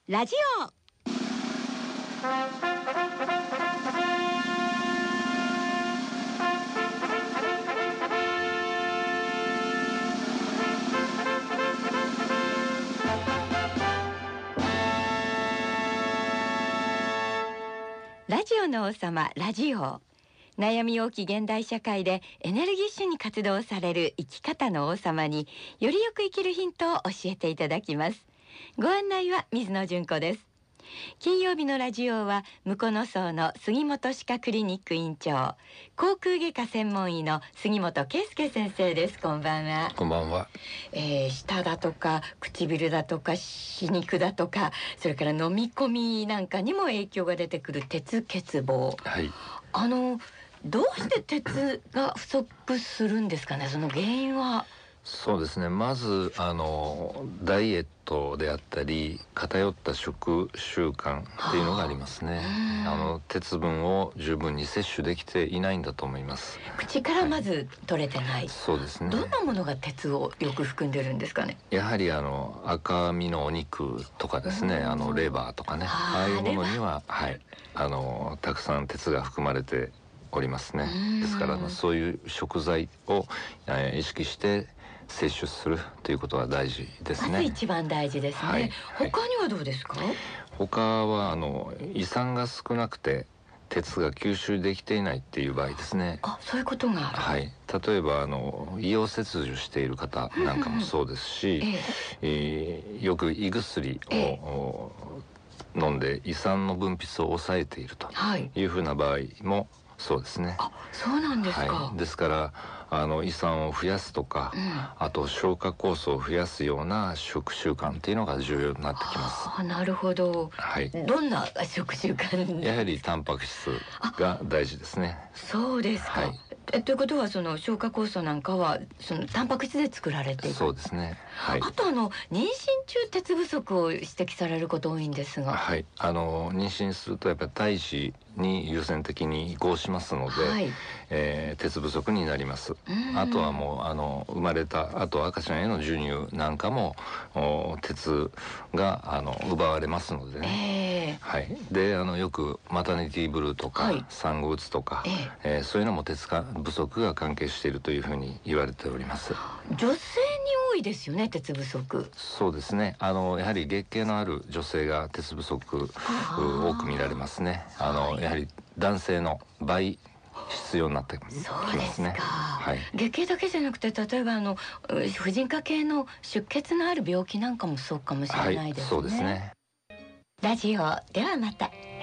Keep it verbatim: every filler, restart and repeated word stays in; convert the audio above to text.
ラジオラジオの王様、ラジオ。悩み多き現代社会でエネルギッシュに活動される生き方の王様によりよく生きるヒントを教えていただきます。ご案内は水野純子です。金曜日のラジオは向野荘の杉本歯科クリニック院長、口腔外科専門医の杉本圭介先生です。こんばんは。 こんばんは。 えー、舌だとか唇だとか歯肉だとか、それから飲み込みなんかにも影響が出てくる鉄欠乏、 はい、 あのどうして鉄が不足するんですかね。その原因は。 そうですね、まずあのダイエットであったり偏った食習慣っていうのがありますね。あの鉄分を十分に摂取できていないんだと思います。 口からまず取れてない、はい、 そうですね。 どんなものが鉄をよく含んでるんですかね。 やはりあの赤身のお肉とかですね、あのレバーとかね、ああいうものには、はい、あのたくさん鉄が含まれておりますね。ですからそういう食材を、えー、意識して摂取するということは大事ですね。 まず一番大事ですね。はい、他にはどうですか。 他はあの胃酸が少なくて鉄が吸収できていないっていう場合ですね。 あ、そういうことがある。 はい、例えばあの胃を切除している方なんかもそうですし、えええー、よく胃薬を、えー、飲んで胃酸の分泌を抑えているというふうな場合もそうですね。 あ、そうなんですか。 はい、ですからあの胃酸を増やすとか、うん、あと消化酵素を増やすような食習慣っていうのが重要になってきます。 あ、なるほど。はい、どんな食習慣。 やはりタンパク質が大事ですね。 そうですか。はい、えということはその消化酵素なんかはそのタンパク質で作られている。 そうですね。はい、 あとあの妊娠中鉄不足を指摘されること多いんですが。 はい、あの妊娠するとやっぱり胎児に優先的に移行しますので、はい、えー、鉄不足になります。あとはもうあの生まれたあと赤ちゃんへの授乳なんかも鉄があの奪われますのでね、えー、はい、であのよくマタニティブルーとか、はい、産後うつとか、えーえー、そういうのも鉄が不足が関係しているというふうに言われております。 女性に多いですよね、鉄不足。 そうですね、あのやはり月経のある女性が鉄不足多く見られますね。あの、はい、やはり男性の倍必要になってきますね。 そうですか。 はい、 月経だけじゃなくて、例えばあの婦人科系の出血のある病気なんかもそうかもしれないですね。 はい、そうですね。 ラジオではまた。